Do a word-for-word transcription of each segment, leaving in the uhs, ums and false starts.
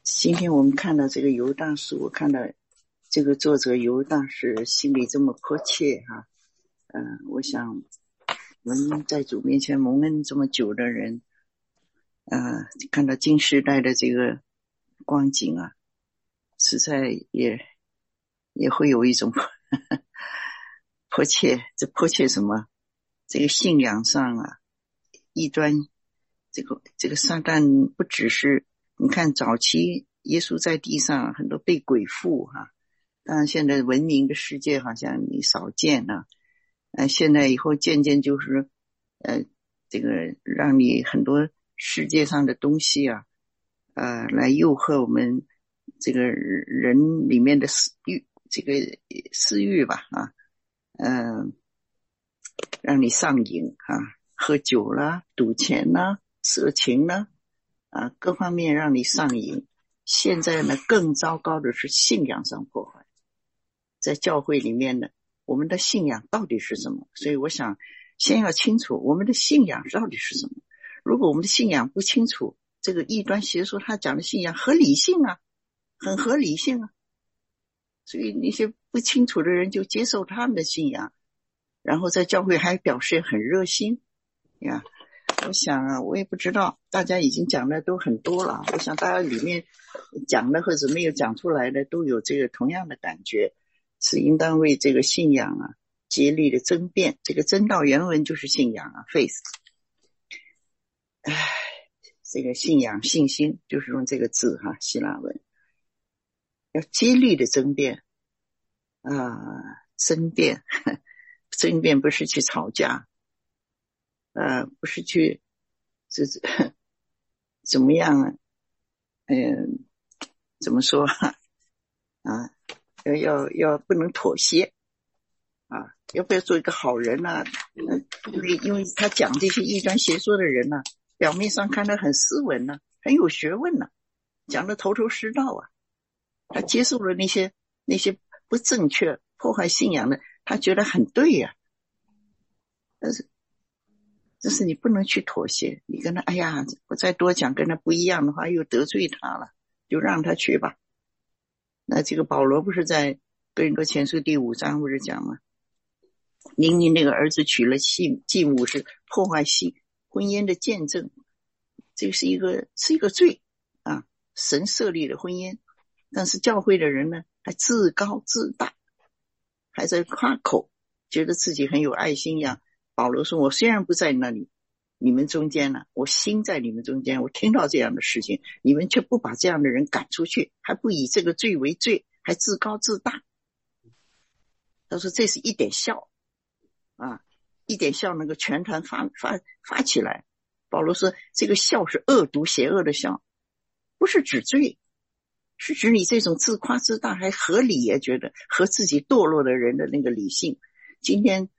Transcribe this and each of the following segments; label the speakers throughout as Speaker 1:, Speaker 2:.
Speaker 1: 今天我们看到这个犹大书，我看到这个作者犹大是心里这么迫切哈，嗯、呃，我想我们在主面前蒙恩这么久的人，呃，看到近时代的这个光景啊，实在也也会有一种迫切。这迫切什么？这个信仰上啊，异端，这个这个撒旦不只是你看早期耶稣在地上很多被鬼附哈、啊，当然现在文明的世界好像你少见了、啊，呃，现在以后渐渐就是呃这个让你很多世界上的东西啊，呃来诱惑我们这个人里面的私欲，这个私欲吧啊，嗯、呃，让你上瘾啊，喝酒啦、赌钱啦、色情啦啊，各方面让你上瘾。现在呢，更糟糕的是信仰上破坏。在教会里面呢，我们的信仰到底是什么？所以我想先要清楚我们的信仰到底是什么。如果我们的信仰不清楚，这个异端邪说他讲的信仰合理性啊，很合理性啊，所以那些不清楚的人就接受他们的信仰，然后在教会还表示很热心呀。我想啊，我也不知道，大家已经讲的都很多了，我想大家里面讲的或者没有讲出来的都有这个同样的感觉，是应当为这个信仰啊竭力的争辩。这个真道原文就是信仰啊 faith， 唉，这个信仰信心就是用这个字哈，希腊文要竭力的争辩啊，争辩争辩不是去吵架，呃，不是去这怎么样，嗯，怎么说啊？要要要不能妥协啊！要不要做一个好人呢、啊？因为因为他讲这些异端邪说的人呢、啊，表面上看得很斯文呢、啊，很有学问呢、啊，讲得头头是道啊。他接受了那些那些不正确、破坏信仰的，他觉得很对呀、啊。但是，但是你不能去妥协，你跟他，哎呀，我再多讲跟他不一样的话，又得罪他了，就让他去吧。那这个保罗不是在哥林多前书第五章不是讲吗？明明那个儿子娶了继继母是破坏性婚姻的见证，这是一个是一个罪啊！神设立了婚姻，但是教会的人呢，还自高自大，还在夸口，觉得自己很有爱心一样。保罗说：“我虽然不在那里，你们中间呢，我心在你们中间。我听到这样的事情，你们却不把这样的人赶出去，还不以这个罪为罪，还自高自大。”他说：“这是一点笑。”啊，一点笑能够全团发发发起来。保罗说这个笑是恶毒邪恶的笑，不是指罪，是指你这种自夸自大还合理，也觉得和自己堕落的人的那个理性。今天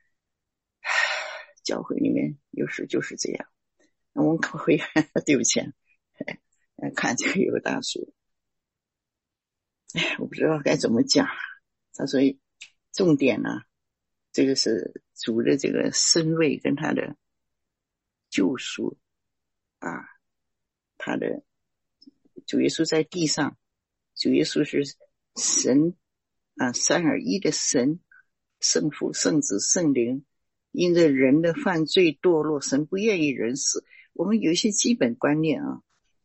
Speaker 1: 教会里面有时就是这样。我们回对不起看这个犹大书，哎，我不知道该怎么讲。他说重点呢、啊，这个是主的这个身位跟他的救赎啊，他的主耶稣在地上，主耶稣是神啊，三而一的神，圣父、圣子、圣灵，因着人的犯罪堕落，神不愿意人死。我们有一些基本观念啊，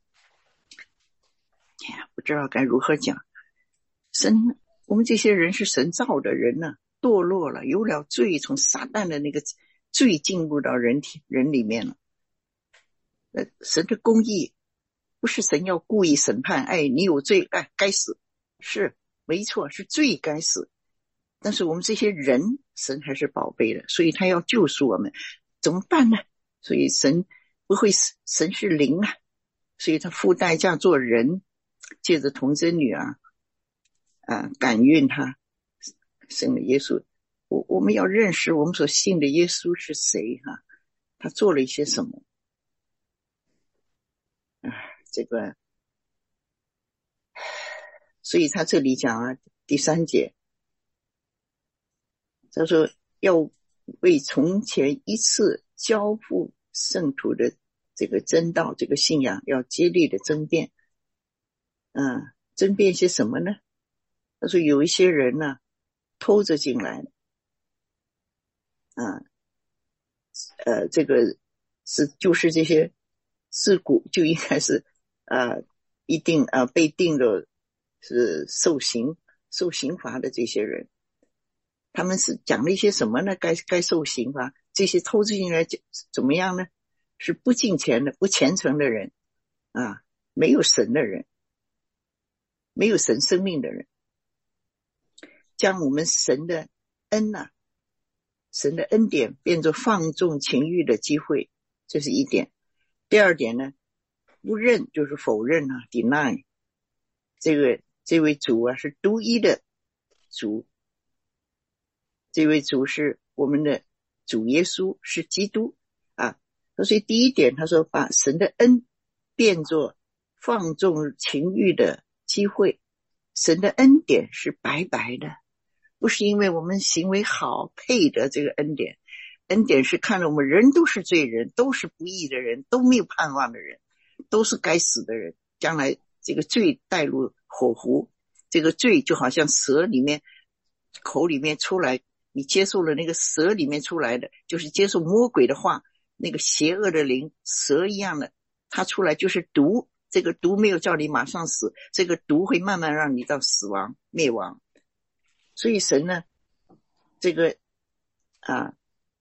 Speaker 1: 哎呀，不知道该如何讲。神，我们这些人是神造的人呢、啊，堕落了，有了罪，从撒旦的那个罪进入到人体人里面了。呃，神的公义不是神要故意审判，哎，你有罪，哎，该死，是没错，是罪该死。但是我们这些人，神还是宝贝的，所以他要救赎我们，怎么办呢？所以神不会死，神是灵啊，所以他付代价做人，借着童贞女啊，啊，感孕他生了耶稣。我我们要认识我们所信的耶稣是谁哈、啊？他做了一些什么？啊，这个，所以他这里讲啊，第三节，他说要为从前一次交付圣徒的这个真道，这个信仰要竭力的争辩。 嗯，争辩些什么呢？他说有一些人呢、啊、偷着进来，啊，呃，这个是就是这些自古就应该是呃一定呃被定的是受刑受刑罚的这些人，他们是讲了一些什么呢？该该受刑罚，这些偷着进来怎么样呢？是不敬虔的、不虔诚的人啊，没有神的人，没有神生命的人，将我们神的恩呐、啊，神的恩典变作放纵情欲的机会，这是一点。第二点呢，不认就是否认啊 deny 这个这位主啊是独一的主，这位主是我们的主耶稣，是基督啊。所以第一点他说把神的恩变作放纵情欲的机会，神的恩典是白白的，不是因为我们行为好配得这个恩典，恩典是看着我们人都是罪人，都是不义的人，都没有盼望的人，都是该死的人，将来这个罪带入火湖，这个罪就好像蛇里面口里面出来，你接受了那个蛇里面出来的，就是接受魔鬼的话，那个邪恶的灵蛇一样的，它出来就是毒，这个毒没有叫你马上死，这个毒会慢慢让你到死亡灭亡。所以神呢这个啊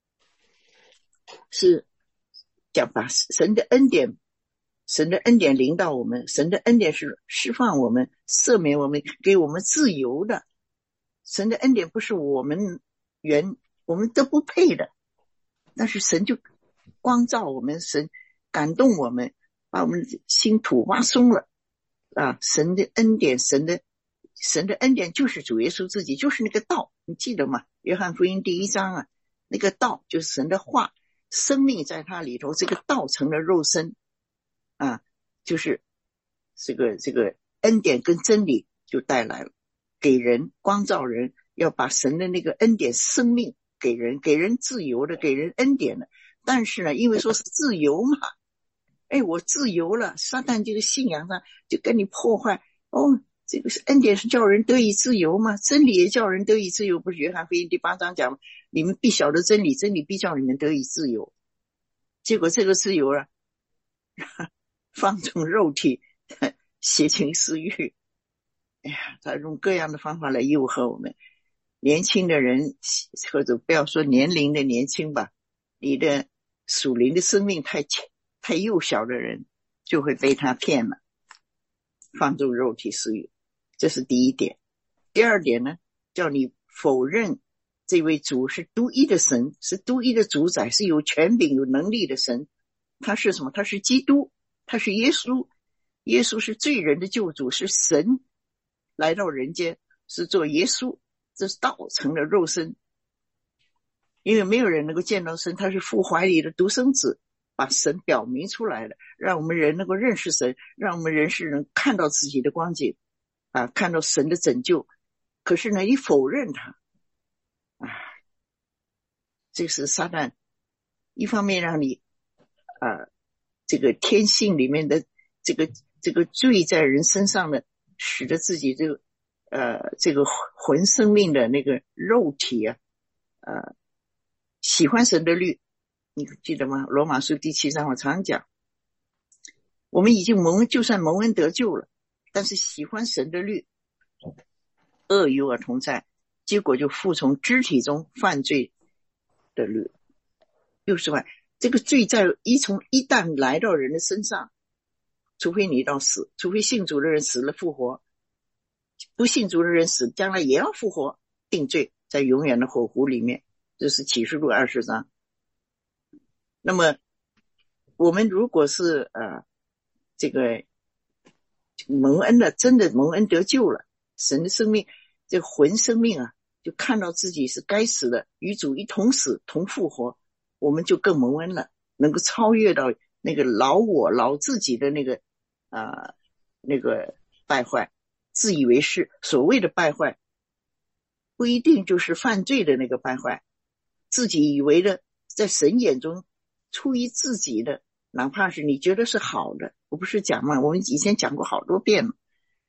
Speaker 1: 是讲把神的恩典神的恩典临到我们，神的恩典是释放我们，赦免我们，给我们自由的。神的恩典不是我们原我们都不配的，但是神就光照我们，神感动我们，把我们的心土挖松了啊！神的恩典，神的神的恩典就是主耶稣自己，就是那个道，你记得吗？约翰福音第一章啊，那个道就是神的话，生命在他里头，这个道成了肉身啊，就是这个这个恩典跟真理就带来了，给人光照人，要把神的那个恩典生命给人，给人自由的，给人恩典的。但是呢，因为说是自由嘛，哎，我自由了，撒旦这个信仰上就跟你破坏哦。这个是恩典是叫人得以自由吗？真理也叫人得以自由，不是约翰福音第八章讲你们必晓得真理，真理必叫你们得以自由。结果这个自由啊放纵肉体邪情私欲，哎呀，他用各样的方法来诱惑我们。年轻的人，或者不要说年龄的年轻吧，你的属灵的生命太太幼小的人就会被他骗了，放纵肉体私欲，这是第一点。第二点呢，叫你否认这位主是独一的神，是独一的主宰，是有权柄有能力的神。他是什么？他是基督，他是耶稣，耶稣是罪人的救主，是神来到人间，是做耶稣，这是道成了肉身。因为没有人能够见到神，他是父怀里的独生子，把神表明出来了，让我们人能够认识神，让我们人世人看到自己的光景啊，看到神的拯救。可是呢，你否认他啊，这是撒旦一方面让你啊，这个天性里面的这个这个罪在人身上的，使得自己这个呃这个魂生命的那个肉体啊，呃喜欢神的律，你记得吗？罗马书第七章我常讲，我们已经蒙就算蒙恩得救了，但是喜欢神的律，恶与我同在，结果就服从肢体中犯罪的律。又是吧，这个罪在一从一旦来到人的身上，除非你到死，除非信主的人死了复活，不信主的人死将来也要复活，定罪在永远的火湖里面。这是启示录二十章。那么我们如果是呃这个蒙恩了，真的蒙恩得救了，神的生命这个魂生命啊，就看到自己是该死的，与主一同死同复活，我们就更蒙恩了，能够超越到那个老我老自己的那个啊、呃、那个败坏，自以为是。所谓的败坏不一定就是犯罪的那个败坏，自己以为的在神眼中出于自己的，哪怕是你觉得是好的，我不是讲嘛，我们以前讲过好多遍了，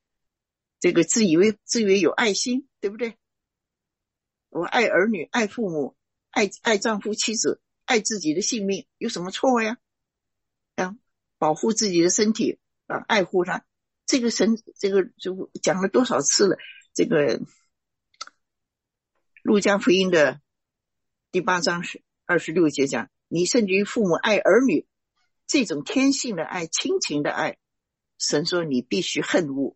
Speaker 1: 这个自以为自以为有爱心，对不对？我爱儿女，爱父母，爱爱丈夫妻子，爱自己的性命，有什么错呀？啊，保护自己的身体啊，爱护他。这个神，这个就讲了多少次了？这个路加福音的第八章是二十六节讲，你甚至于父母爱儿女，这种天性的爱，亲情的爱，神说你必须恨恶。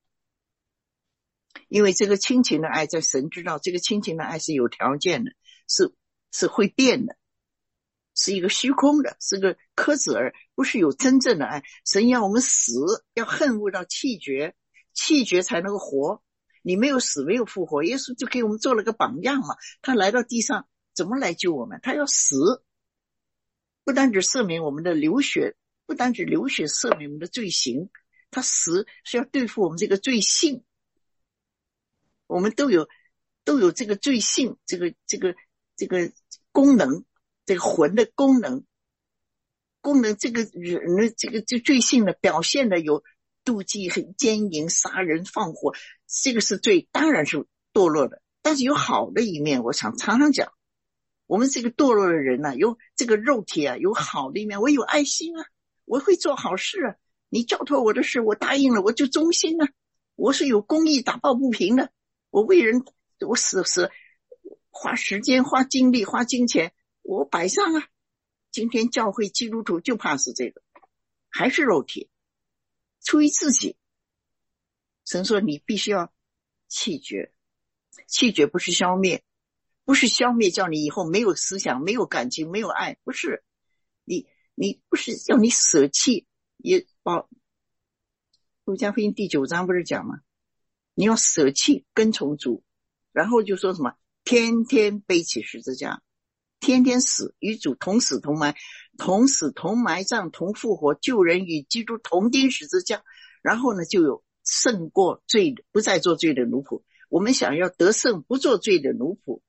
Speaker 1: 因为这个亲情的爱，在神知道这个亲情的爱是有条件的，是是会变的，是一个虚空的，是个柯子儿，不是有真正的爱。神要我们死，要恨恶到气绝，气绝才能够活。你没有死，没有复活。耶稣就给我们做了个榜样嘛，他来到地上怎么来救我们？他要死，不单只赦免我们的流血，不单只流血赦免我们的罪行，他死是要对付我们这个罪性。我们都有都有这个罪性，这个这个这个功能，这个魂的功能功能，这个人的这个这罪性的表现的有妒忌、很奸淫、杀人、放火，这个是罪，当然是堕落的。但是有好的一面，我常常常讲，我们这个堕落的人呢、啊，有这个肉体啊，有好的一面，我有爱心啊，我会做好事啊，你交托我的事，我答应了，我就忠心啊，我是有公义打抱不平的。我为人，我死死花时间、花精力、花金钱，我摆上啊。今天教会基督徒就怕是这个，还是肉体，出于自己。神说你必须要弃绝，弃绝不是消灭，不是消灭叫你以后没有思想、没有感情、没有爱，不是。你你不是叫你舍弃，也保路加福音第九章不是讲吗？你要舍弃跟从主，然后就说什么天天背起十字架，天天死，与主同死同埋，同死同埋葬同复活，救人与基督同钉十字架。然后呢，就有胜过罪的，不再做罪的奴仆。我们想要得胜，不做罪的奴仆。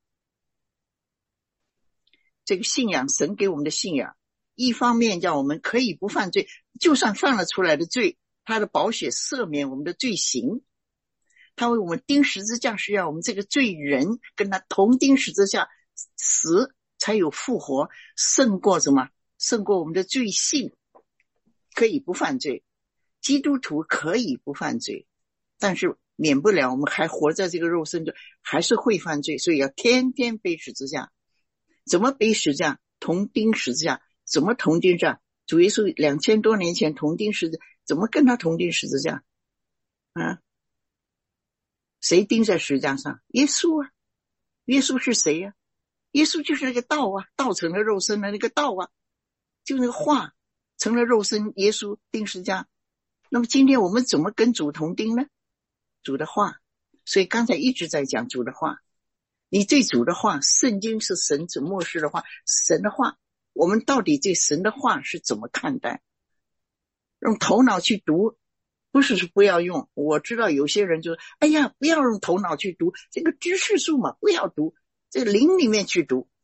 Speaker 1: 这个信仰，神给我们的信仰，一方面叫我们可以不犯罪，就算犯了出来的罪，他的宝血赦免我们的罪行。他为我们钉十字架，是要我们这个罪人跟他同钉十字架，死才有复活，胜过什么？胜过我们的罪性，可以不犯罪。基督徒可以不犯罪，但是免不了我们还活在这个肉身中，还是会犯罪，所以要天天背十字架。怎么背十字架？同钉十字架。怎么同钉十字架？主耶稣两千多年前同钉十字架，怎么跟他同钉十字架啊？谁钉在十字架上？耶稣啊！耶稣是谁呀、啊？耶稣就是那个道啊，道成了肉身的那个道啊，就那个话成了肉身，耶稣钉十字架。那么今天我们怎么跟主同钉呢？主的话。所以刚才一直在讲主的话，你对主的话，圣经是神所默示的话，神的话，我们到底对神的话是怎么看待？用头脑去读，不是说不要用。我知道有些人就哎呀，不要用头脑去读，这个知识树嘛，不要读，这个灵里面去读，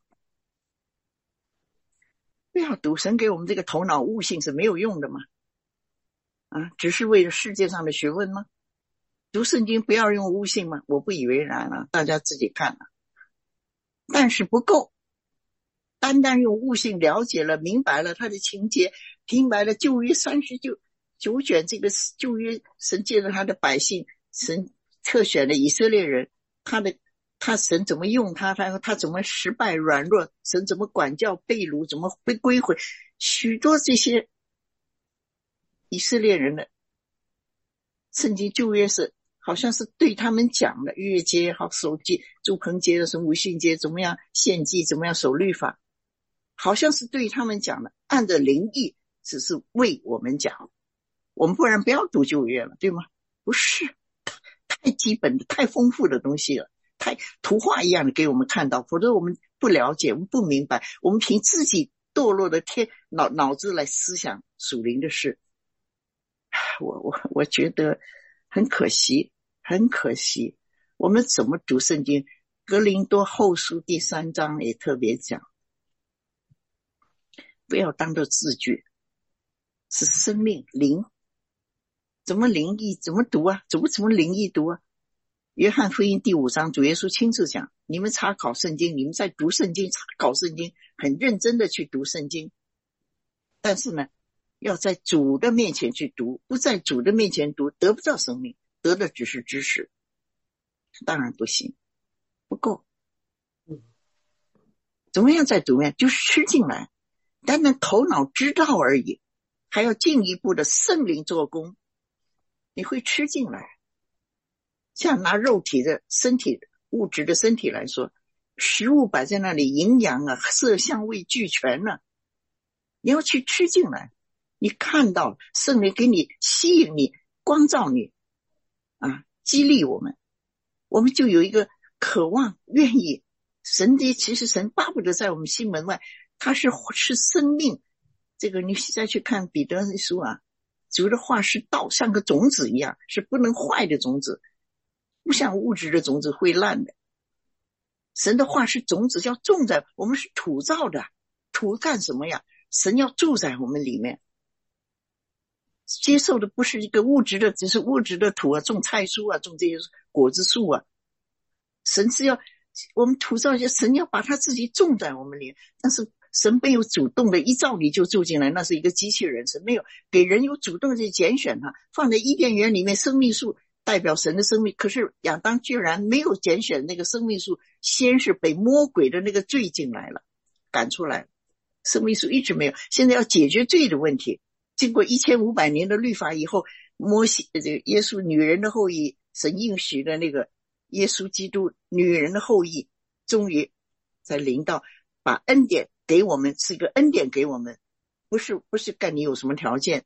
Speaker 1: 不要读。神给我们这个头脑悟性是没有用的嘛，啊，只是为了世界上的学问吗？读圣经不要用悟性吗？我不以为然啊，大家自己看啊。但是不够，单单用悟性了解了、明白了他的情节，明白了旧约三十九九卷这个旧约，神借着他的百姓，神特选的以色列人，他的他神怎么用他，他他怎么失败软弱，神怎么管教被掳，怎么被归回，许多这些以色列人的圣经旧约是好像是对他们讲的，逾越节好，守节、住棚节的什么五旬节，怎么样献祭，怎么样守律法，好像是对他们讲的，按着灵意只是为我们讲。我们不然不要读旧约了，对吗？不是，太基本的、太丰富的东西了，太图画一样的给我们看到，否则我们不了解，我们不明白，我们凭自己堕落的天脑脑子来思想属灵的事。我我我觉得很可惜，很可惜。我们怎么读圣经？哥林多后书第三章也特别讲，不要当作字句，是生命灵， 怎么灵异？怎么读啊？怎么怎么灵异读啊？约翰福音第五章，主耶稣亲自讲，你们查考圣经，你们在读圣经，查考圣经，很认真的去读圣经。但是呢，要在主的面前去读，不在主的面前读，得不到生命，得的只是知识。当然不行，不够。怎么样再读呀？就是吃进来，单单头脑知道而已，还要进一步的圣灵做工，你会吃进来。像拿肉体的身体物质的身体来说，食物摆在那里，营养啊色香味俱全了，你要去吃进来，你看到圣灵给你吸引你光照你啊，激励我们，我们就有一个渴望愿意。神的其实神巴不得在我们心门外，他是是生命。这个你再去看彼得书啊，主的话是道，像个种子一样，是不能坏的种子，不像物质的种子会烂的。神的话是种子，要种在我们，是土造的，土干什么呀？神要住在我们里面，接受的不是一个物质的，只是物质的土啊，种菜蔬啊，种这些果子树啊。神是要我们土造一些，神要把他自己种在我们里，但是神没有主动的一造你就住进来，那是一个机器人。神没有给人有主动的拣选他，放在伊甸园里面，生命树代表神的生命，可是亚当居然没有拣选那个生命树，先是被魔鬼的那个罪进来了，赶出来，生命树一直没有。现在要解决罪的问题，经过一千五百年的律法以后，摩西这个耶稣女人的后裔，神应许的那个耶稣基督女人的后裔，终于在临到，把恩典给我们，是一个恩典给我们，不是不是干你有什么条件。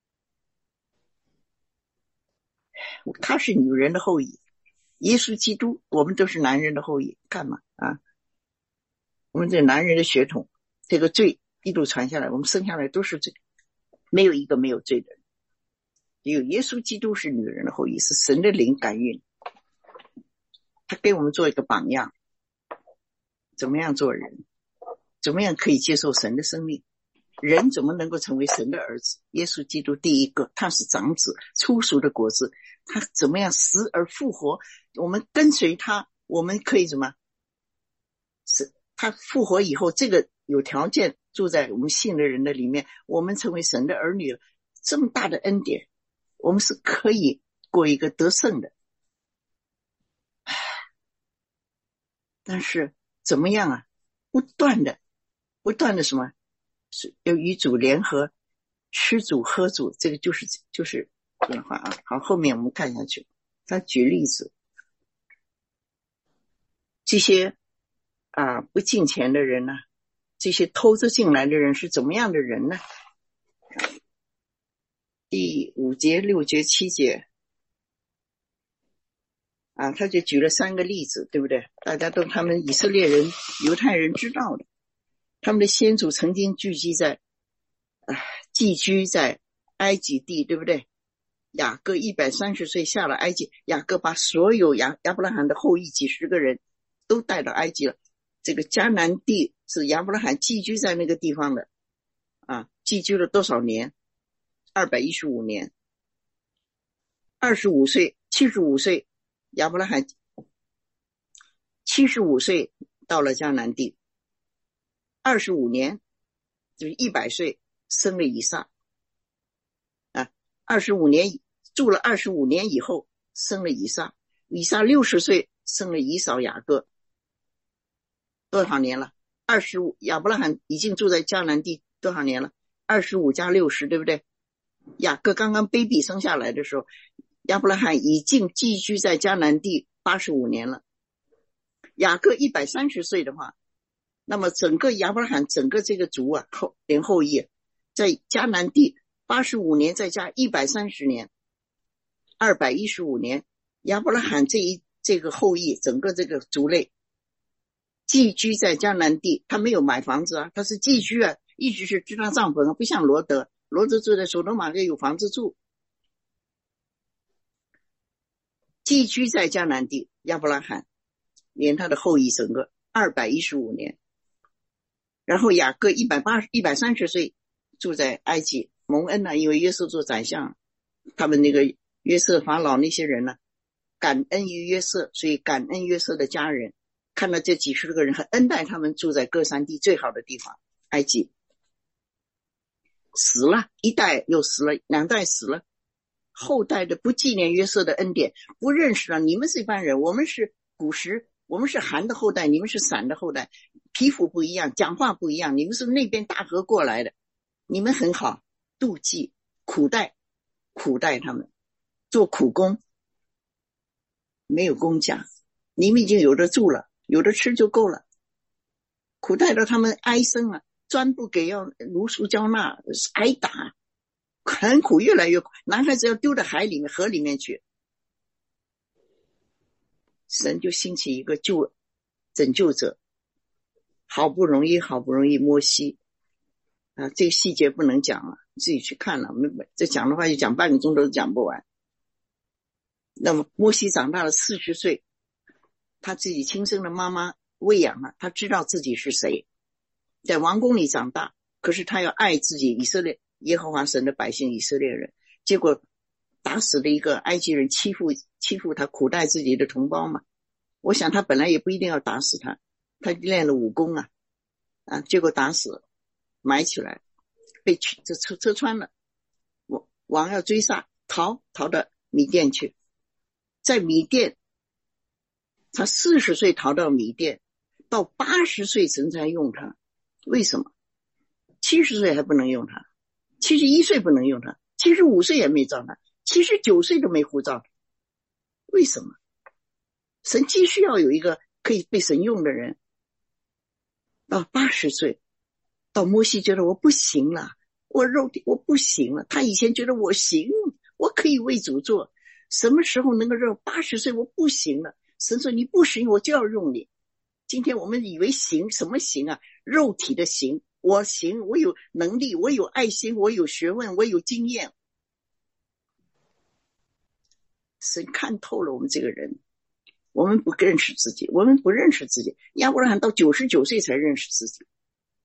Speaker 1: 他是女人的后裔，耶稣基督，我们都是男人的后裔，干嘛啊？我们这男人的血统，这个罪一路传下来，我们生下来都是罪，没有一个没有罪的人。只有耶稣基督是女人的后裔，是神的灵感孕，他给我们做一个榜样，怎么样做人，怎么样可以接受神的生命，人怎么能够成为神的儿子？耶稣基督第一个，他是长子，初熟的果子，他怎么样死而复活？我们跟随他，我们可以什么？是他复活以后，这个有条件住在我们信的人的里面，我们成为神的儿女了。这么大的恩典，我们是可以过一个得胜的。但是怎么样啊？不断的，不断的什么？是要与主联合，吃主喝主，这个就是就是这样的话啊。好，后面我们看下去，他举例子，这些啊不敬钱的人呢、啊，这些偷着进来的人是怎么样的人呢？第五节、六节、七节啊，他就举了三个例子，对不对？大家都他们以色列人、犹太人知道的，他们的先祖曾经聚集在啊，寄居在埃及地，对不对？雅各一百三十岁下了埃及，雅各把所有亚亚伯拉罕的后裔几十个人都带到埃及了。这个迦南地是亚伯拉罕寄居在那个地方的啊，寄居了多少年？二百一十五年。二十五岁、七十五岁，亚伯拉罕七十五岁到了迦南地，二十五年就是一百岁生了以撒啊，二十五年住了二十五年以后生了以撒，以撒六十岁生了以扫雅各，多少年了？二十五，亚伯拉罕已经住在迦南地多少年了？二十五加六十，对不对？雅各刚刚 baby 生下来的时候，亚伯拉罕已经寄居在迦南地八十五年了。雅各一百三十岁的话，那么整个亚伯拉罕整个这个族啊，后连后裔在迦南地八十五年再加一百三十年，二百一十五年，亚伯拉罕这一这个后裔整个这个族类寄居在迦南地，他没有买房子啊，他是寄居啊，一直是支搭帐篷啊，不像罗德，罗德住在所罗玛有房子住。寄居在迦南地，亚伯拉罕连他的后裔整个二百一十五年，然后雅各一百八十、一百三十岁住在埃及蒙恩呢、啊，因为耶稣做宰相， 他们那个约瑟法老那些人呢，感恩于约瑟，所以感恩约瑟的家人，看到这几十个人很恩待他们，住在各山地最好的地方埃及。死了一代又死了，两代死了，后代的不纪念约瑟的恩典，不认识了你们是一般人，我们是古时，我们是韩的后代，你们是闪的后代，皮肤不一样，讲话不一样，你们是那边大河过来的，你们很好，妒忌苦待苦待他们，做苦工，没有工价，你们已经有的住了，有的吃就够了，苦待到他们哀声啊，专不给要如数交纳，挨打，很苦，越来越苦，男孩子要丢到海里面河里面去，神就兴起一个救拯救者，好不容易好不容易摩西啊，这个细节不能讲了，自己去看了，这讲的话就讲半个钟头都讲不完。那么摩西长大了四十岁，他自己亲生的妈妈喂养了，他知道自己是谁，在王宫里长大，可是他要爱自己以色列耶和华神的百姓以色列人，结果打死了一个埃及人，欺负欺负他，苦待自己的同胞嘛。我想他本来也不一定要打死他，他练了武功啊啊，结果打死了，埋起来，被这车车穿了，王要追杀，逃逃到米甸去，在米甸他四十岁逃到米甸，到八十岁神才用他，为什么？七十岁还不能用他，七十一岁不能用他，七十五岁也没招他，七十九岁都没呼召他，为什么？神继续要有一个可以被神用的人。到八十岁，到摩西觉得我不行了，我肉体我不行了，他以前觉得我行，我可以为主做，什么时候能够让八十岁我不行了？神说你不行，我就要用你。今天我们以为行，什么行啊？肉体的行，我行，我有能力，我有爱心，我有学问，我有经验。神看透了我们这个人，我们不认识自己，我们不认识自己。亚伯拉罕到九十九岁才认识自己。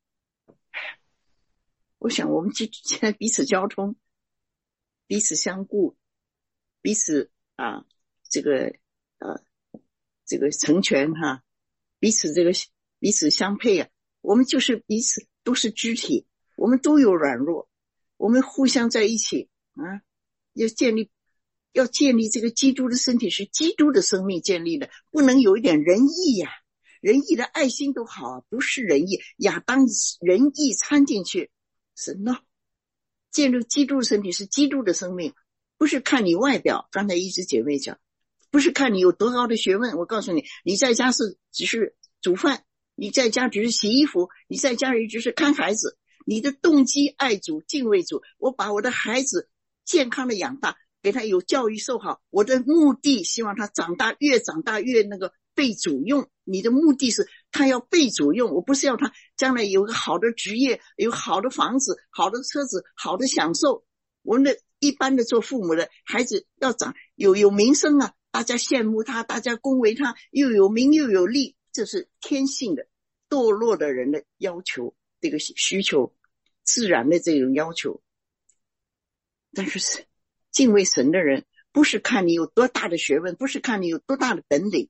Speaker 1: 我想我们现在彼此交通，彼此相顾，彼此啊，这个呃，这个成全哈，彼此这个彼此相配啊，我们就是彼此都是肢体，我们都有软弱，我们互相在一起啊，要建立要建立这个基督的身体，是基督的生命建立的，不能有一点仁义呀、啊，仁义的爱心都好啊，不是仁义，亚当仁义掺进去。神呢，建立基督的身体是基督的生命，不是看你外表。刚才一直姐妹讲，不是看你有多高的学问。我告诉你，你在家是只是煮饭，你在家只是洗衣服，你在家里只是看孩子。你的动机爱主、敬畏主，我把我的孩子健康的养大，给他有教育受好。我的目的希望他长大，越长大越那个被主用。你的目的是他要被主用，我不是要他将来有个好的职业，有好的房子，好的车子，好的享受。我们的一般的做父母的孩子要长有有名声啊，大家羡慕他，大家恭维他，又有名又有利，这是天性的堕落的人的要求，这个需求，自然的这种要求。但是敬畏神的人不是看你有多大的学问，不是看你有多大的本领，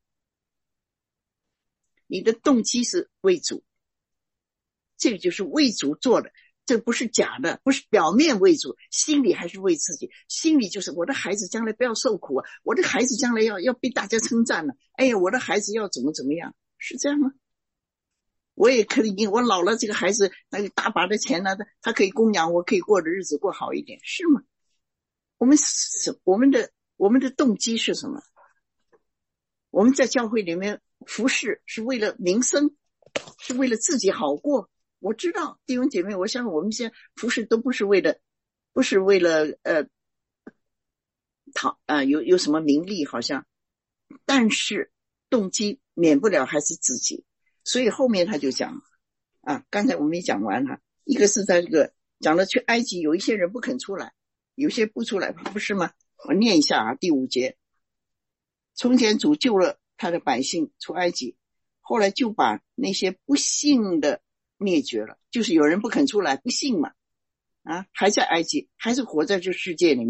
Speaker 1: 你的动机是为主，这个就是为主做的，这不是假的，不是表面为主，心里还是为自己。心里就是我的孩子将来不要受苦啊，我的孩子将来要要被大家称赞了，哎呀，我的孩子要怎么怎么样，是这样吗？我也可以，我老了这个孩子那个大把的钱呢，他可以供养我，可以过的日子过好一点，是吗？我们我们的我们的动机是什么？我们在教会里面服侍是为了名声，是为了自己好过。我知道弟兄姐妹，我想我们现在服侍都不是为了不是为了呃讨啊、呃、有有什么名利好像，但是动机免不了还是自己。所以后面他就讲啊，刚才我们也讲完了，一个是在这个讲了去埃及有一些人不肯出来，有些不出来，不是吗？我念一下啊，第五节，从前主救了他的百姓出埃及，后来就把那些不信的灭绝了，就是有人不肯出来，不信嘛，啊，还在埃及，还是活在这世界里面，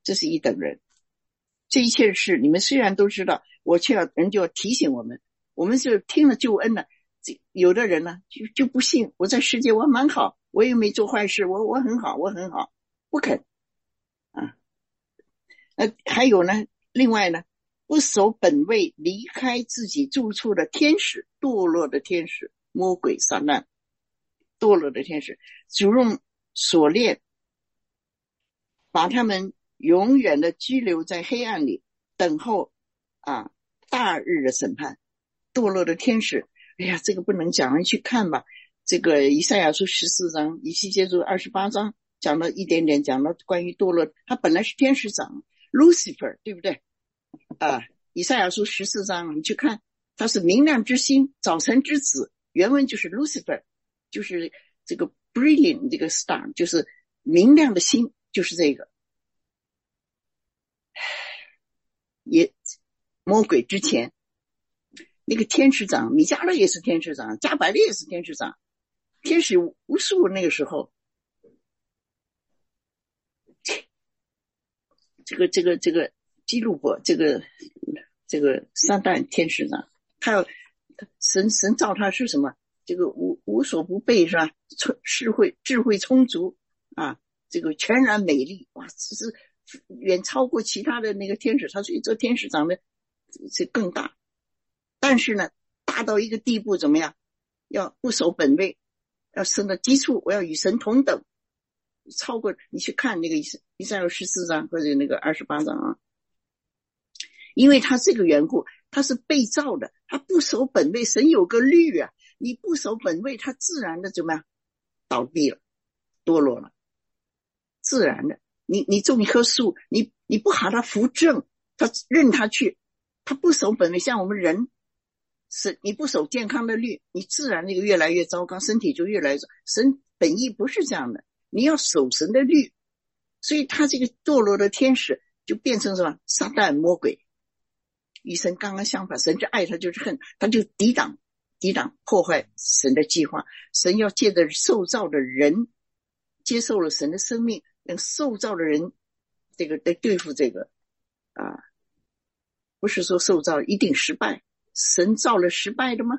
Speaker 1: 这是一等人。这一切事你们虽然都知道，我却要人就要提醒我们，我们是听了救恩了，有的人呢就就不信，我在世界我蛮好，我又没做坏事，我我很好，我很好，不肯啊。呃，还有呢，另外呢，不守本位，离开自己住处的天使，堕落的天使，魔鬼撒旦，堕落的天使，主用锁链把他们永远的拘留在黑暗里，等候啊大日的审判。堕落的天使，哎呀，这个不能讲，你去看吧。这个以赛亚书十四章，以西结书二十八章讲了一点点，讲了关于堕落，他本来是天使长 Lucifer， 对不对啊？以赛亚书十四章你去看，他是明亮之星，早晨之子，原文就是 Lucifer， 就是这个 brilliant 这个 star， 就是明亮的星，就是这个。也魔鬼之前那个天使长米迦勒也是天使长，加百列也是天使长，天使无数。那个时候这个这个这个基路伯，这个这个撒旦天使长，他要神神造他是什么？这个无无所不备，是吧？智慧智慧充足啊，这个全然美丽，哇，这是远超过其他的那个天使，他所以这天使长得是更大。但是呢，大到一个地步怎么样？要不守本位，要升到基础，我要与神同等，超过你去看那个以赛亚十四章或者那个二十八章啊。因为他这个缘故，他是被造的，他不守本位，神有个律啊，你不守本位，他自然的怎么样？倒闭了，堕落了，自然的。你你种一棵树，你你不好它扶正，他任他去，他不守本位，像我们人是你不守健康的律，你自然那个越来越糟糕，身体就越来越糟。神本意不是这样的，你要守神的律。所以他这个堕落的天使就变成什么？撒旦魔鬼，与神刚刚相反，神是爱他就是恨，他就抵挡抵挡破坏神的计划。神要借着受造的人接受了神的生命，让受造的人这个来对付这个啊，不是说受造一定失败，神造了失败的吗？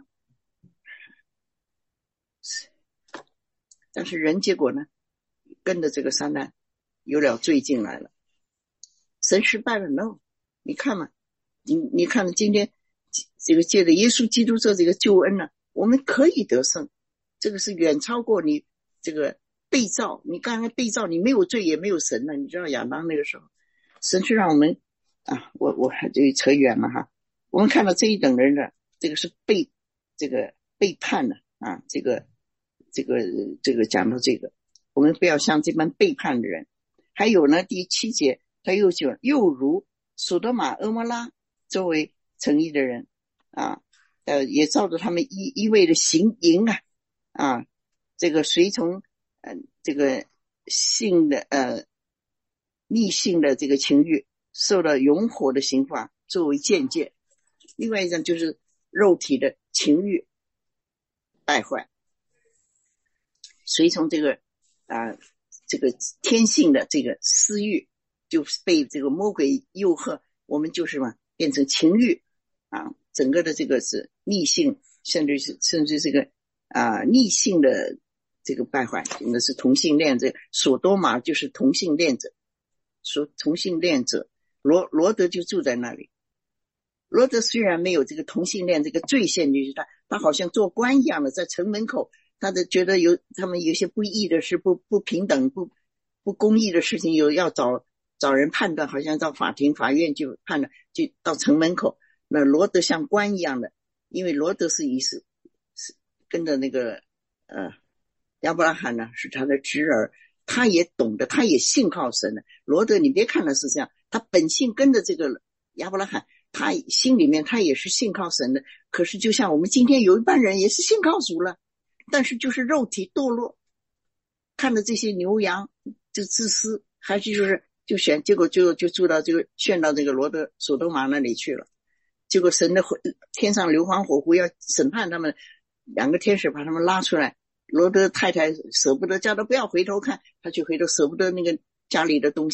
Speaker 1: 但是人结果呢，跟着这个撒旦有了罪进来了，神失败了 no， 你看嘛，你你看今天这个借着耶稣基督做这个救恩呢，我们可以得胜，这个是远超过你这个被造，你刚刚被造，你没有罪也没有神了。你知道亚当那个时候，神是让我们啊，我我还这扯远了哈。我们看到这一等人的这个是背这个背叛的啊，这个这个这个讲到这个，我们不要像这般背叛的人。还有呢，第七节他又就又如索多玛蛾摩拉作为诚意的人啊，呃，也照着他们一一味的行淫啊啊，这个随从呃这个性的呃逆性的这个情欲，受到永火的刑罚作为鉴戒。另外一种就是肉体的情欲败坏，随从这个啊、呃、这个天性的这个私欲，就被这个魔鬼诱惑，我们就是嘛变成情欲啊，整个的这个是逆性，甚至是甚至这个啊、呃、逆性的这个败坏，那是同性恋者，索多玛就是同性恋者，说同性恋者，罗罗德就住在那里。罗德虽然没有这个同性恋这个罪限，就是他他好像做官一样的，在城门口，他的觉得有他们有些不义的事，不不平等，不不公义的事情，有要找找人判断，好像到法庭法院就判了，就到城门口。那罗德像官一样的，因为罗德是以是是跟着那个呃亚伯拉罕呢是他的侄儿，他也懂得，他也信靠神的。罗德你别看他是这样，他本性跟着这个亚伯拉罕，他心里面他也是信靠神的。可是就像我们今天有一半人也是信靠主了，但是就是肉体堕落，看着这些牛羊就自私，还是就是就选，结果就就住到这个炫到这个罗德索多玛那里去了。结果神的天上硫磺火湖要审判他们，两个天使把他们拉出来，罗德太太舍不得，叫他不要回头看，他就回头舍不得那个家里的东西，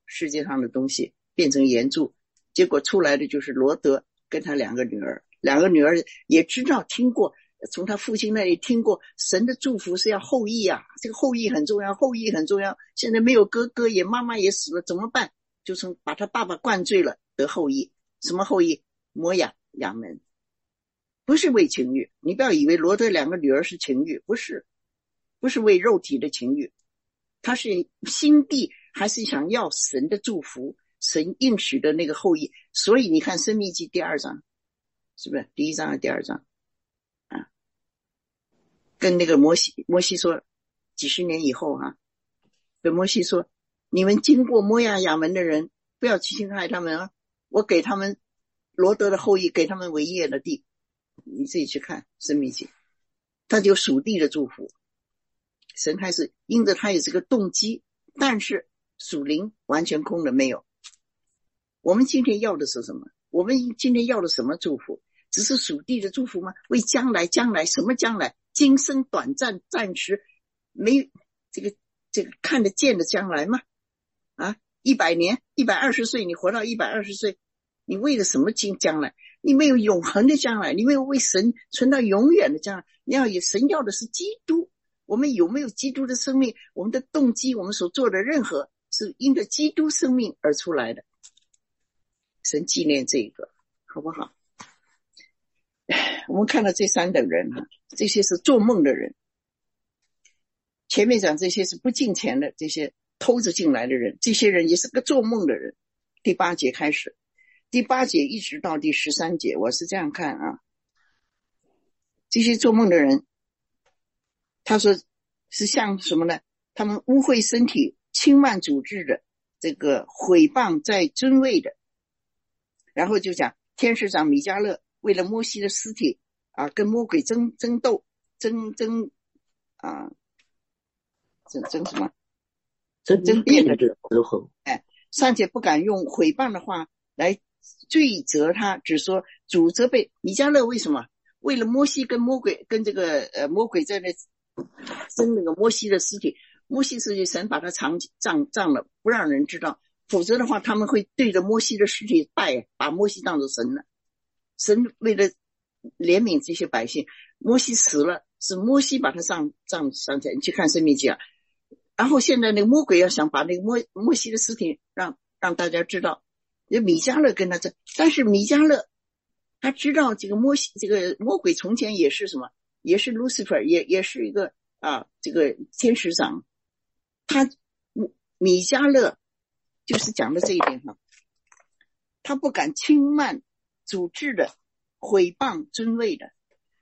Speaker 1: 世界上的东西变成岩柱，结果出来的就是罗德跟他两个女儿，两个女儿也知道听过，从他父亲那里听过神的祝福是要后裔啊，这个后裔很重要，后裔很重要，现在没有哥哥也妈妈也死了怎么办，就从把他爸爸灌醉了得后裔。什么后裔？摩亚亚门，不是为情欲，你不要以为罗德两个女儿是情欲，不是，不是为肉体的情欲，他是心地还是想要神的祝福，神应许的那个后裔。所以你看申命记第二章，是不是第一章和第二章啊？跟那个摩西摩西说，几十年以后啊，跟摩西说，你们经过摩亚亚门的人不要去侵害他们啊，我给他们罗德的后裔，给他们为业的地。你自己去看申命记，他就属地的祝福。神开始因着他有这个动机，但是属灵完全空的没有。我们今天要的是什么？我们今天要的什么祝福？只是属地的祝福吗？为将来，将来什么将来？今生短暂暂时，没这个这个看得见的将来吗？啊，一百年一百二十岁，你活到一百二十岁，你为了什么将将来？你没有永恒的将来，你没有为神存到永远的将来。你要有神要的是基督，我们有没有基督的生命？我们的动机，我们所做的任何是因着基督生命而出来的。神纪念这个，好不好？我们看到这三等人啊，这些是做梦的人。前面讲这些是不敬虔的，这些偷着进来的人，这些人也是个做梦的人。第八节开始，第八节一直到第十三节，我是这样看啊。这些做梦的人，他说是像什么呢？他们污秽身体、轻慢主治的，这个毁谤在尊位的。然后就讲天使长米迦勒为了摩西的尸体啊，跟魔鬼争争斗，争争啊，争争什么？争争辩的时候，哎，尚且不敢用毁谤的话来罪责他，只说主责备米迦勒。为什么？为了摩西跟魔鬼跟这个呃魔鬼在那争那个摩西的尸体，摩西尸体神把他藏葬葬了，不让人知道，否则的话他们会对着摩西的尸体拜，把摩西当作神了。神为了怜悯这些百姓，摩西死了，是摩西把他葬葬上去。你去看申命记啊。然后现在那个魔鬼要想把那个摩摩西的尸体让让大家知道，有米迦勒跟他这，但是米迦勒他知道这个摩西这个魔鬼从前也是什么，也是 Lucifer， 也也是一个啊这个天使长。他米迦勒就是讲的这一点哈，他不敢轻慢主治的，毁谤尊位的，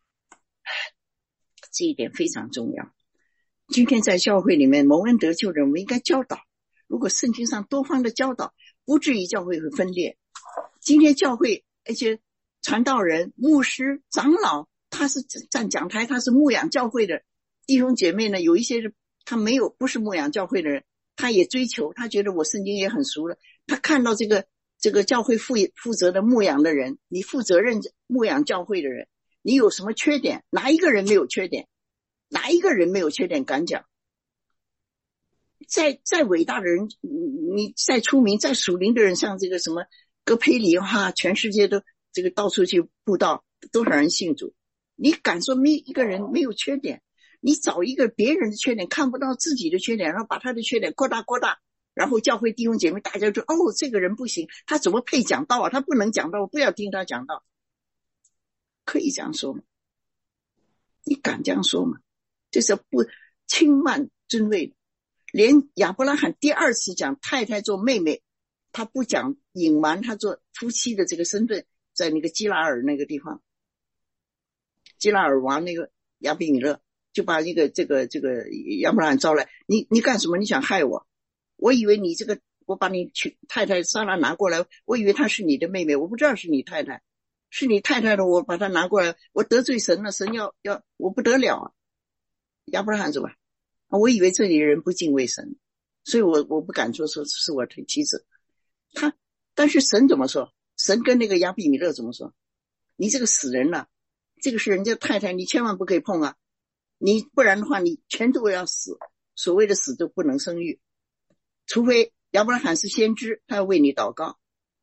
Speaker 1: 这一点非常重要。今天在教会里面蒙恩得救的人，我们应该教导，如果圣经上多方的教导，不至于教会会分裂。今天教会而且传道人、牧师、长老，他是站讲台，他是牧养教会的弟兄姐妹呢，有一些是他没有不是牧养教会的人，他也追求，他觉得我圣经也很熟了，他看到这个这个教会负负责的牧养的人，你负责任牧养教会的人，你有什么缺点？哪一个人没有缺点？哪一个人没有缺点敢讲？再再伟大的人，你再出名再属灵的人，像这个什么戈培里哈，全世界都这个到处去布道，多少人信主？你敢说没一个人没有缺点？你找一个别人的缺点，看不到自己的缺点，然后把他的缺点扩大扩大，然后教会弟兄姐妹大家就哦，这个人不行，他怎么配讲道啊？他不能讲道，我不要听他讲道。可以这样说吗？你敢这样说吗？这是不轻慢尊位的。连亚伯拉罕第二次讲太太做妹妹，他不讲隐瞒他做夫妻的这个身份，在那个基拉尔那个地方，基拉尔王那个亚比米勒就把一个这个这个亚伯拉罕招来，你你干什么？你想害我？我以为你这个我把你娶太太莎拉拿过来，我以为她是你的妹妹，我不知道是你太太，是你太太的，我把她拿过来，我得罪神了，神要要我不得了啊！亚伯拉罕说吧，我以为这里人不敬畏神，所以我我不敢说说是我的妻子。他但是神怎么说？神跟那个亚比米勒怎么说？你这个死人了，这个是人家太太，你千万不可以碰啊！你不然的话，你全都要死。所谓的死都不能生育，除非亚伯拉罕是先知，他要为你祷告。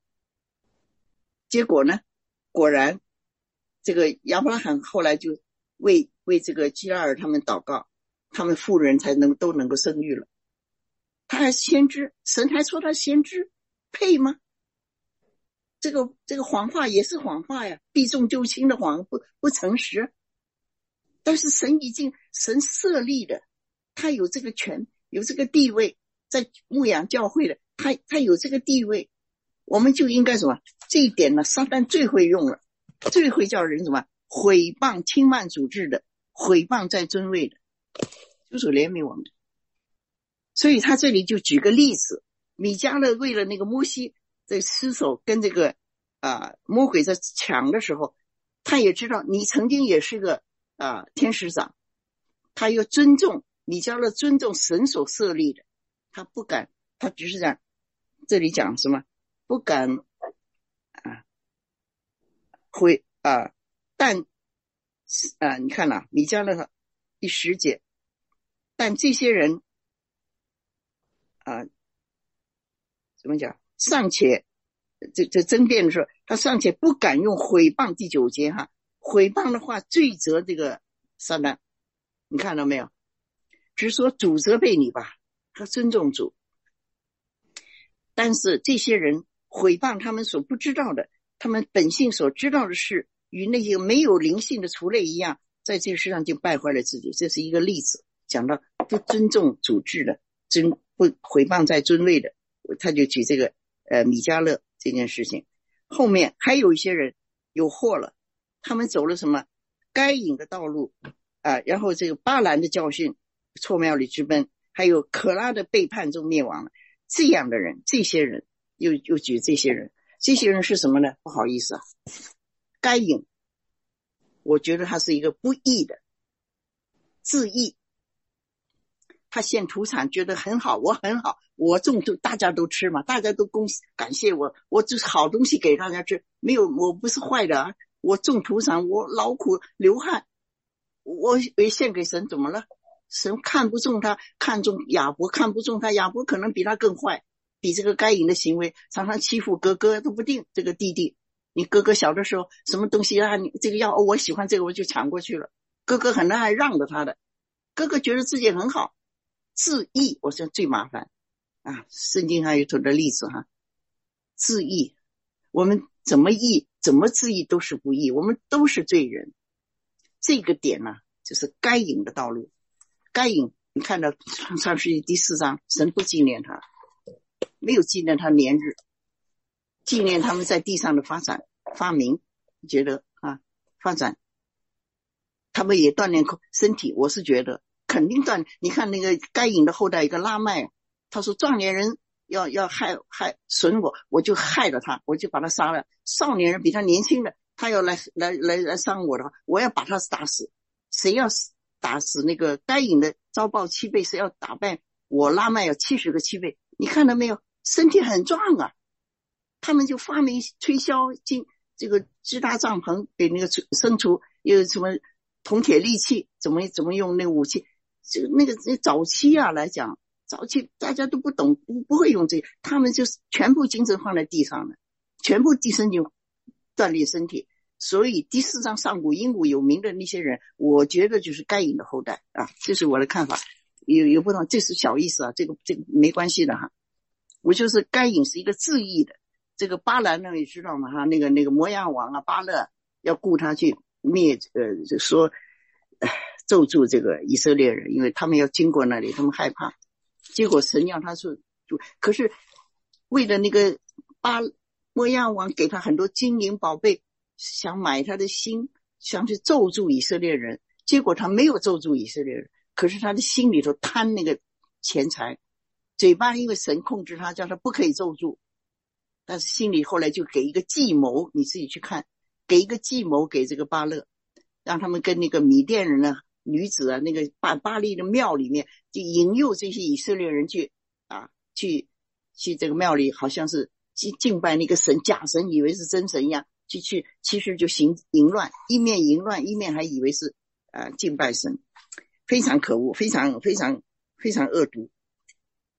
Speaker 1: 结果呢，果然这个亚伯拉罕后来就为为这个基拉尔他们祷告，他们妇人才能都能够生育了。他还是先知，神还说他先知，配吗？这个这个谎话也是谎话呀，避重就轻的谎，不不诚实。但是神已经神设立的，他有这个权，有这个地位，在牧养教会的，他他有这个地位，我们就应该什么？这一点呢，撒旦最会用了，最会叫人什么？毁谤轻慢主治的，毁谤在尊位的，就是怜悯我们。所以他这里就举个例子，米迦勒为了那个摩西在失手跟这个啊、呃、魔鬼在抢的时候，他也知道你曾经也是个啊、呃、天使长，他要尊重米迦勒，尊重神所设立的，他不敢，他只是讲这里讲什么？不敢啊会啊，但啊你看了米迦勒第十节，但这些人啊怎么讲？尚且这这争辩的时候，他尚且不敢用毁谤。第九节哈，毁谤的话罪责这个撒旦，你看到没有？只是说主责备你吧，他尊重主。但是这些人毁谤他们所不知道的，他们本性所知道的事，与那些没有灵性的畜类一样，在这个世上就败坏了自己。这是一个例子，讲到不尊重主治的，尊不毁谤在尊位的，他就举这个呃米迦勒这件事情。后面还有一些人有祸了，他们走了什么该隐的道路啊、呃，然后这个巴兰的教训，错庙里直奔，还有可拉的背叛中灭亡了。这样的人，这些人又又举这些人，这些人是什么呢？不好意思啊，该隐，我觉得他是一个不义的自义，他献土产觉得很好，我很好，我种都大家都吃嘛，大家都恭喜感谢我，我就是好东西给大家吃，没有我不是坏的啊，我种土产，我劳苦流汗，我也献给神，怎么了？神看不中他，看中亚伯，看不中他，亚伯可能比他更坏，比这个该隐的行为常常欺负哥哥都不定。这个弟弟，你哥哥小的时候什么东西啊，你这个要、哦、我喜欢这个我就抢过去了，哥哥很爱让着他的，哥哥觉得自己很好，自义我说最麻烦啊。圣经还有很多例子哈，自义我们怎么义怎么自义都是不义，我们都是罪人。这个点呢、啊，就是该隐的道路。该隐你看到创世纪第四章，神不纪念他，没有纪念他年日，纪念他们在地上的发展发明，觉得啊发展他们也锻炼身体，我是觉得肯定锻炼。你看那个该隐的后代一个拉麦，他说壮年人要要害害损我，我就害了他，我就把他杀了。少年人比他年轻的，他要来来来来伤我的话，我要把他打死。谁要死打死那个该隐的遭报七倍，谁要打败我拉麦要七十个七倍。你看到没有？身体很壮啊，他们就发明推销进这个支搭帐篷给那个牲畜，有什么铜铁利器，怎么怎么用那个武器。这个那个那早期啊来讲，早期大家都不懂，不不会用这个，他们就是全部精神放在地上的，全部地身就锻炼身体。所以第四章上古英古有名的那些人，我觉得就是该隐的后代啊，这是我的看法。有有不同，这是小意思啊，这个这个没关系的哈。我就是该隐是一个自义的，这个巴兰呢也知道嘛哈，那个那个摩押王啊巴勒要雇他去灭呃就说咒诅这个以色列人，因为他们要经过那里，他们害怕。结果神让他说，可是为了那个巴摩押王给他很多金银宝贝，想买他的心，想去咒诅以色列人，结果他没有咒诅以色列人，可是他的心里头贪那个钱财，嘴巴因为神控制他，叫他不可以咒诅，但是心里后来就给一个计谋，你自己去看，给一个计谋给这个巴勒，让他们跟那个米甸人啊女子啊，那个巴巴利的庙里面，就引诱这些以色列人去啊去去这个庙里，好像是敬拜那个神，假神，以为是真神一样。去去其实就行淫乱，一面淫乱一面还以为是呃敬拜神，非常可恶，非常非常非常恶毒。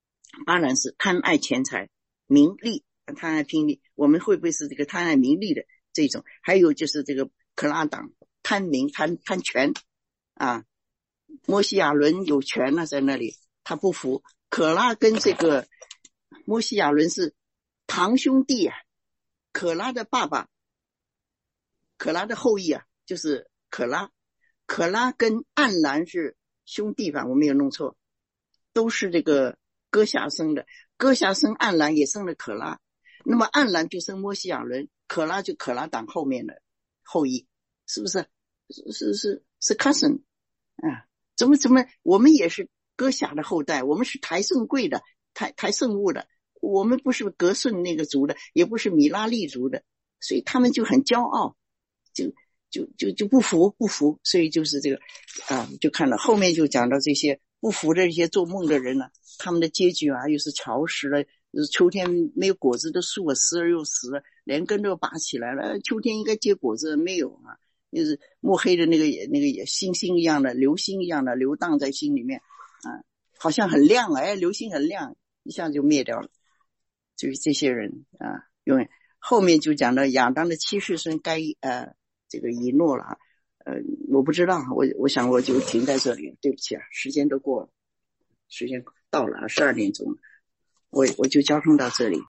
Speaker 1: 巴兰是贪爱钱财、名利，贪爱名利。我们会不会是这个贪爱名利的这种？还有就是这个可拉党贪名、贪贪权啊。摩西亚伦有权了，在那里他不服。可拉跟这个摩西亚伦是堂兄弟啊，可拉的爸爸，可拉的后裔啊，就是可拉。可拉跟暗兰是兄弟吧，我没有弄错，都是这个哥夏生的。哥夏生暗兰也生了可拉，那么暗兰就生摩西亚伦，可拉就可拉党后面的后裔，是不是？是是是 cousin 啊？怎么怎么，我们也是哥夏的后代，我们是台圣贵的，台台圣物的，我们不是格顺那个族的，也不是米拉利族的，所以他们就很骄傲，就就就就不服不服，所以就是这个啊，就看了后面就讲到这些不服的这些做梦的人呢、啊，他们的结局啊，又是潮湿了，秋天没有果子的树啊，死而又死了，连根都拔起来了，秋天应该结果子没有啊。就是墨黑的那个那个星星一样的流星一样的流荡在心里面啊，好像很亮，哎，流星很亮，一下就灭掉了。就是这些人啊，因为后面就讲到亚当的七世孙该呃这个以诺了，呃我不知道，我我想我就停在这里，对不起啊，时间都过了，时间到了十二点钟了，我我就交通到这里。